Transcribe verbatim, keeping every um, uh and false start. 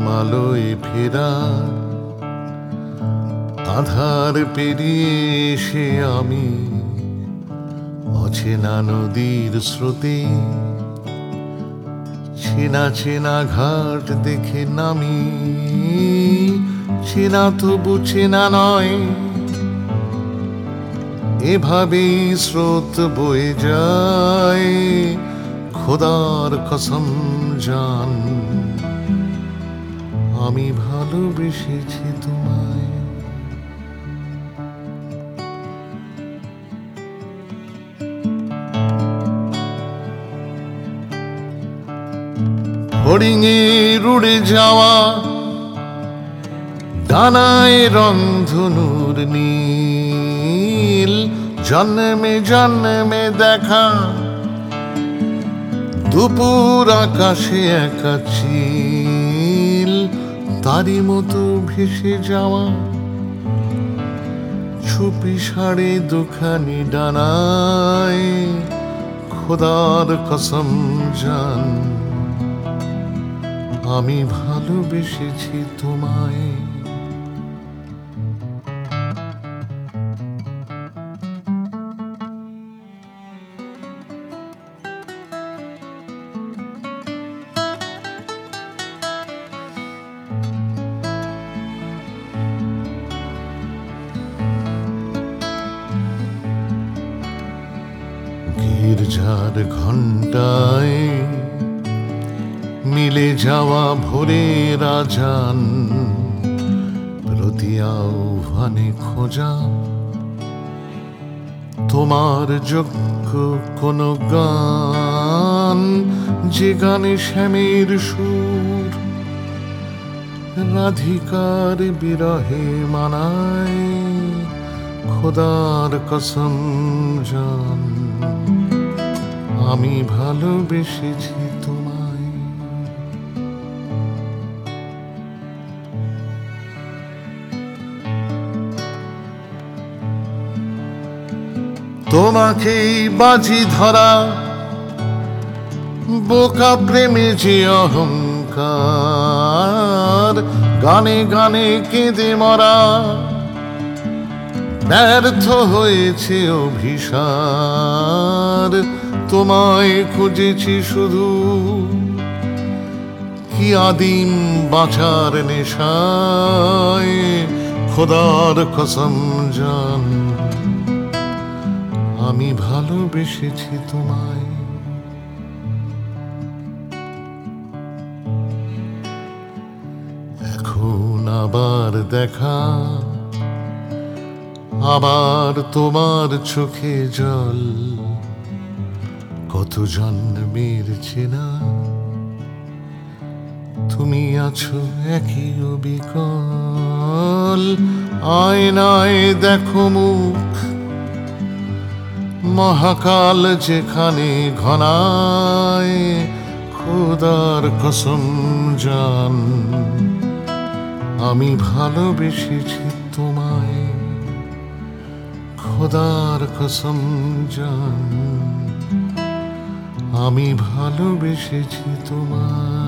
আলোয় ফেরা আধার পেরিয়ে এসে আমি অচেনা নদীর স্রোতে চেনা চেনা ঘাট দেখে নামি, চেনা তবু চেনা নয়, এভাবেই স্রোত বয়ে যায়। খোদার কসম জান, আমি ভালোবেসেছি তোমায়। ফড়িংয়ের উড়ে যাওয়া ডানায় রংধনুর নীল, জন্মে জন্মে দেখা দুপুর আকাশে একা চিল, তারই মতো ভেসে যাওয়া ছুপি সাড়ে দুখানি ডানায়। খোদার কসম জান, আমি ভালোবেসেছি তোমায়। গির্জার ঘণ্টায় মিলে যাওয়া ভোরের আজান, প্রতি আহ্বানে খোঁজা তোমার যোগ্য কোন গান, যে গানে শ্যামের সুর রাধিকার বিরহে মানায়। খোদার কসম জান, আমি ভালোবেসেছি তোমায়। তোমাকেই বাজি ধরা বোকা প্রেমে যে অহংকার, গানে গানে কেঁদে মরা ব্যর্থ হয়েছে অভিসার। তোমায় খুঁজেছি শুধু কি আদিম বাঁচার নেশায়। খোদার কসম জান, আমি ভালোবেসেছি তোমায়। এখন আবার দেখা, আবার তোমার চোখে জল, কত জন্মের চেনা তুমি আছো একই অবিকল। আয়নায় দেখো মুখ মহাকাল যেখানে ঘনায়। খোদার কসম জান, আমি ভালোবেসেছি তোমায়। খোদার কসম জান, আমি ভালোবেসেছি তোমায়।